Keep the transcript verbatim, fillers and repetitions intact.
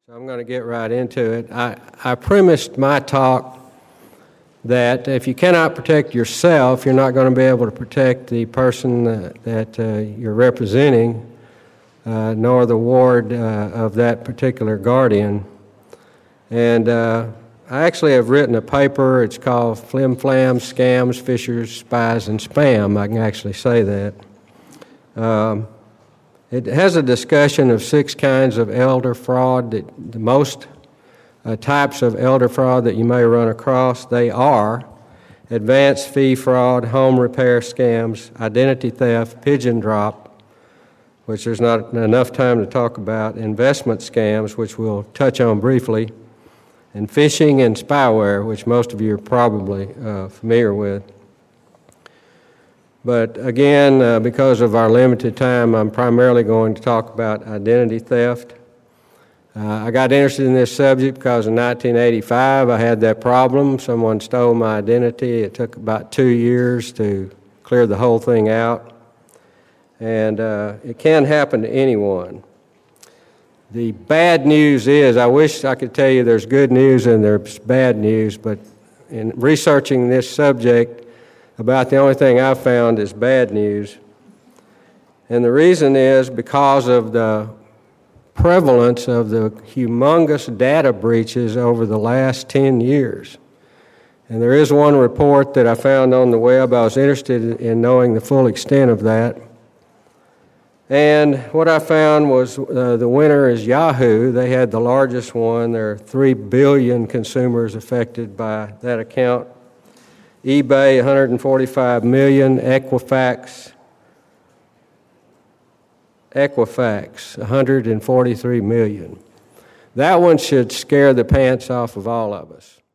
So I'm going to get right into it. I, I premised my talk that if you cannot protect yourself, you're not going to be able to protect the person that, that uh, you're representing, uh, nor the ward uh, of that particular guardian. And uh, I actually have written a paper. It's called Flim Flam, Scams, Fishers, Spies, and Spam. I can actually say that. Um, It has a discussion of six kinds of elder fraud, that the most uh, types of elder fraud that you may run across. They are advance fee fraud, home repair scams, identity theft, pigeon drop, which there's not enough time to talk about, investment scams, which we'll touch on briefly, and phishing and spyware, which most of you are probably uh, familiar with. But again, uh, because of our limited time, I'm primarily going to talk about identity theft. Uh, I got interested in this subject because in nineteen eighty-five I had that problem. Someone stole my identity. It took about two years to clear the whole thing out. And uh, it can happen to anyone. The bad news is, I wish I could tell you there's good news and there's bad news, but in researching this subject, about the only thing I've found is bad news. And the reason is because of the prevalence of the humongous data breaches over the last ten years. And there is one report that I found on the web. I was interested in knowing the full extent of that. And what I found was uh, the winner is Yahoo. They had the largest one. There are three billion consumers affected by that account. eBay, one hundred forty-five million, Equifax, Equifax, one hundred forty-three million. That one should scare the pants off of all of us.